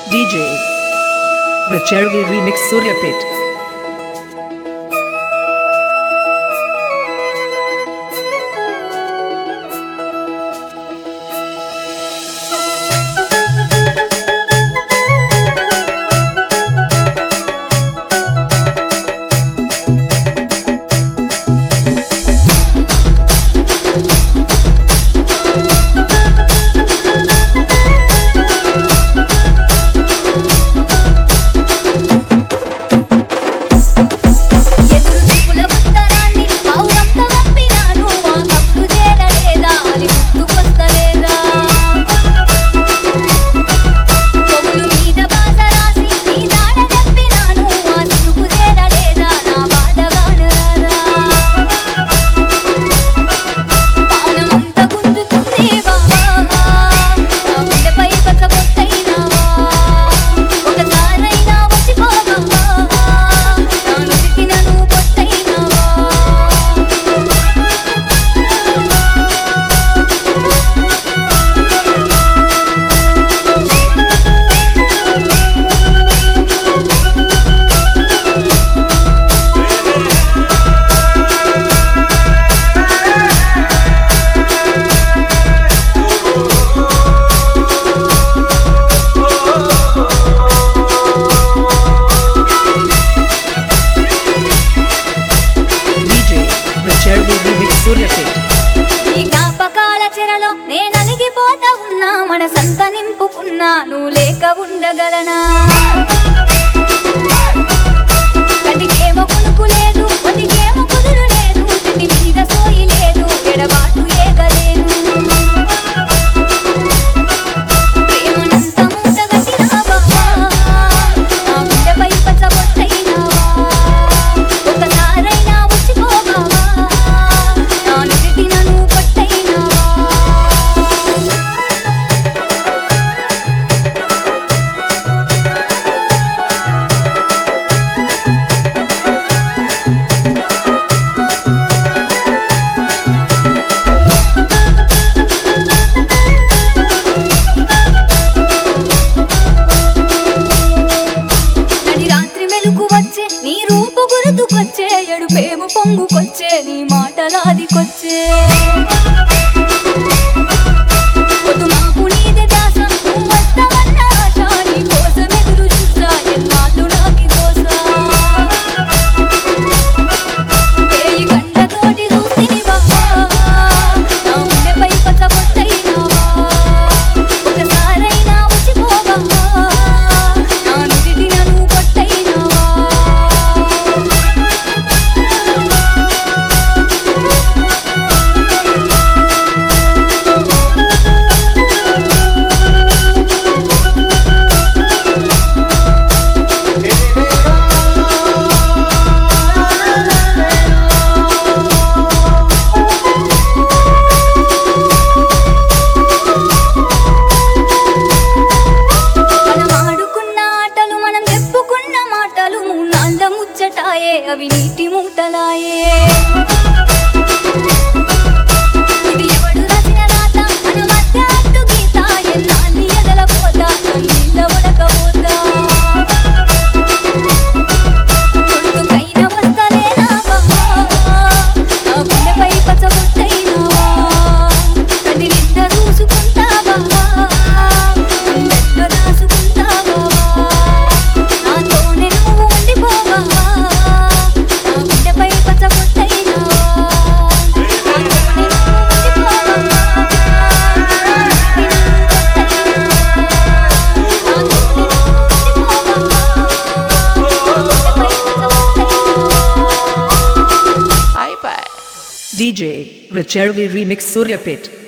DJ Vichervi Remix Suryapet. మనసంత నింపుకున్నా నువ్వు లేక ఉండగలనా కటికేమో కొనుకు లేదు ఒటికేమో కుదురు లేదు తిండి మీద సోయి లేదు ఎడబాటు ఏగలేను ప్రేమనంత మూటగట్టినావా నా గుండెపై పచ్చబొట్టైనావా ఒకసారైనా వచ్చిపోగావా నా నుదిటిన నువ్వు పట్టైనావా నీ రూపు గుర్తుకొచ్చే ఎడుపేము పొంగుకొచ్చే నీ మాటలాదికొచ్చే పొద్దు మాకు నీది దాస నువ్వు వస్తావన్న ఆశ నీ కోసం ఎదురు చూసా ఎన్నాళ్ళు నాకి దోసా వేయి గంటతోటి చూసిని బాబా నా గుండెపై పచ్చబొట్టైనావా ఒకసారైనా వచ్చిపోవా నా నుదిటిన నువ్వు పొట్టైనావా ముచ్చటాయే అవి నీటి మూటలాయే ఇది ఎవడు రాసిన రాత మన మధ్య అడ్డు గీత ఎన్నాళ్ళి ఎదలపోతా నీళ్ళ ఉడకపోతా కొడుకైన వస్తలేనా బాబా నా గుండెపై పచ్చబొట్టైనావా కది నిద్ద చూసుకుంటా బాబా గుండెల్లో దాసుకుంటా బాబా నాతోనే నువ్వు ఉండిపోవా DJ Vichervi Remix Suryapet.